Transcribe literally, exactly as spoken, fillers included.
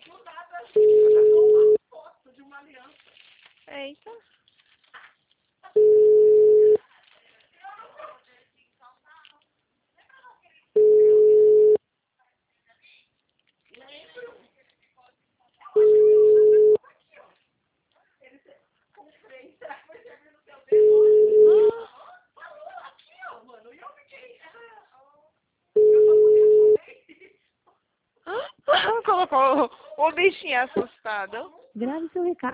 Do nada, uma foto de uma aliança. Eita. Colocou o bichinho assustado. Grave seu recado.